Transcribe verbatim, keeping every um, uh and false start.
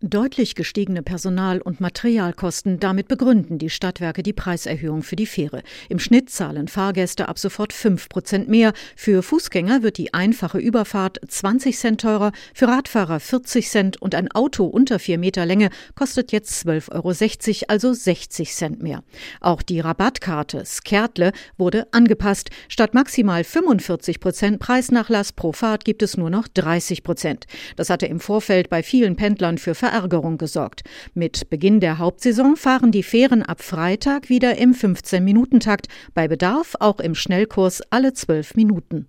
Deutlich gestiegene Personal- und Materialkosten, damit begründen die Stadtwerke die Preiserhöhung für die Fähre. Im Schnitt zahlen Fahrgäste ab sofort fünf Prozent mehr. Für Fußgänger wird die einfache Überfahrt zwanzig Cent teurer, für Radfahrer vierzig Cent und ein Auto unter vier Meter Länge kostet jetzt zwölf Euro sechzig, also sechzig Cent mehr. Auch die Rabattkarte Skärtle wurde angepasst. Statt maximal fünfundvierzig Prozent Preisnachlass pro Fahrt gibt es nur noch dreißig Prozent. Das hatte im Vorfeld bei vielen Pendlern für Verärgerung gesorgt. Mit Beginn der Hauptsaison fahren die Fähren ab Freitag wieder im fünfzehn Minuten Takt, bei Bedarf auch im Schnellkurs alle zwölf Minuten.